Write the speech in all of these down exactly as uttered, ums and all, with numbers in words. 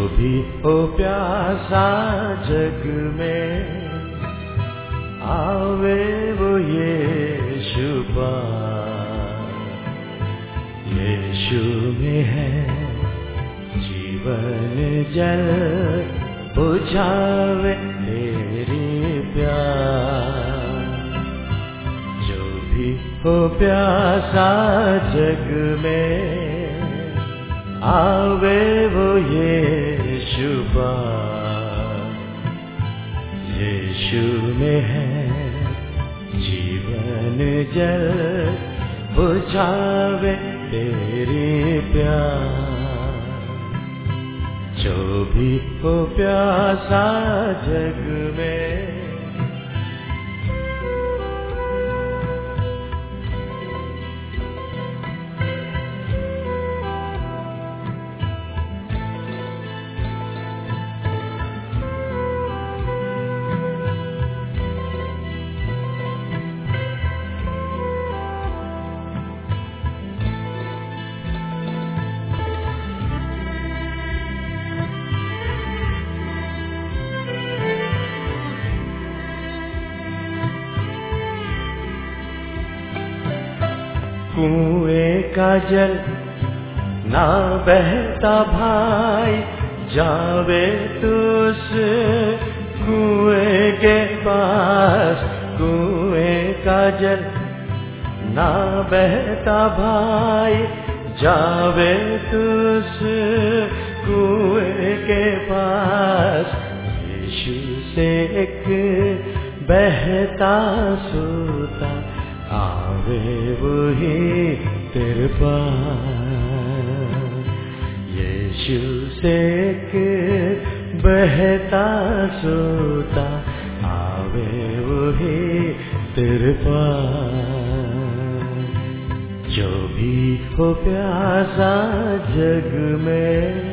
भी हो प्यासा जग में, आवे वो यीशु पार। यीशु में है जीवन जल, बुझावे तेरी प्यार। जो भी हो प्यासा जग में, आवे वो यीशु पार। यीशु में है जीवन जल, बुझावे तेरी प्यार। जो भी हो प्यासा जग में, कुएं का जल ना बहता भाई, जावे तू उस कुएं के पास। कुएं का जल ना बहता भाई, जावे तू उस कुएं के पास। यीशु से एक बहता सूता, आवे वही तेरे पास। यीशु से एक बहता सूता, आवे वही तेरे पास। जो भी हो प्यासा जग में,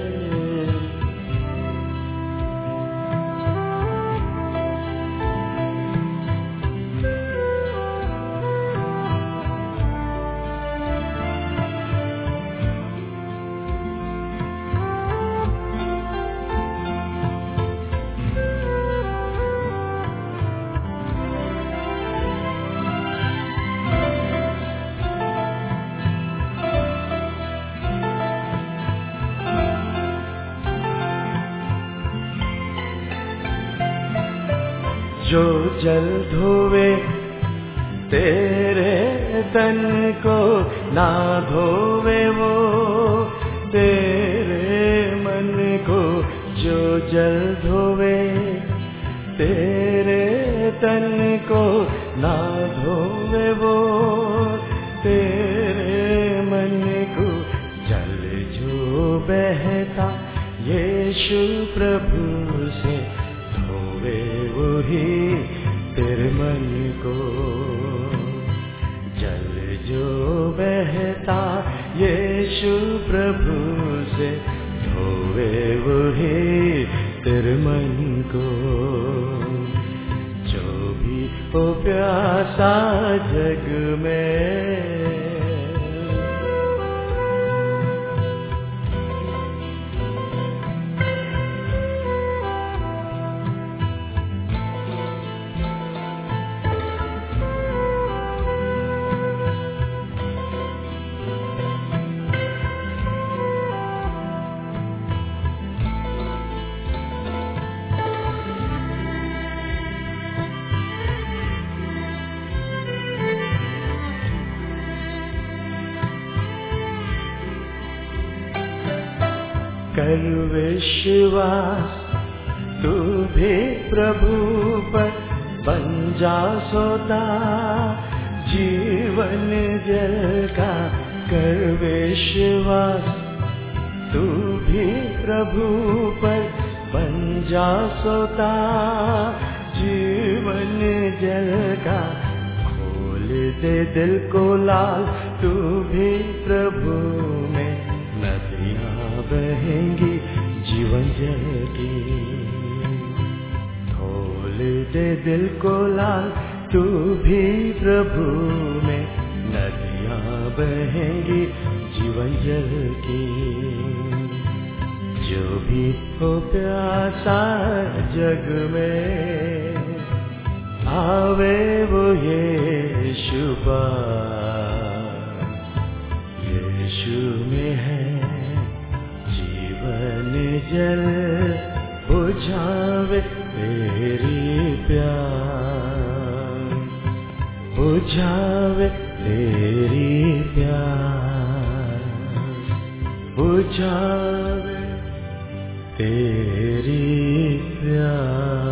जो जल धोवे तेरे तन को, ना धोवे वो तेरे मन को। जो जल धोवे तेरे तन को, ना धोवे वो तेरे मन को। जल जो बहता यीशु प्रभु से, धोवे वही तेरे मन को। जल जो बहता यीशु प्रभु से, धोवे वही तेरे मन को। जो भी हो प्यासा जग में, कर विश्वास तू भी प्रभु पर, बन जा सोता जीवन जल का। कर विश्वास तू भी प्रभु पर, बन जा सोता जीवन जल का। खोल दे दिल को लाल, तू भी प्रभु में, नदियाँ बहेंगी जीवन जल की। खोल दे दिल को लाल, तू भी प्रभु में, नदियाँ बहेंगी जीवन जल की। जो भी हो प्यासा जग में, आवे वो यीशु पास। यीशु में है जीवन जल, बुझावे तेरी प्यास, बुझावे तेरी प्यास, बुझावे तेरी प्यास।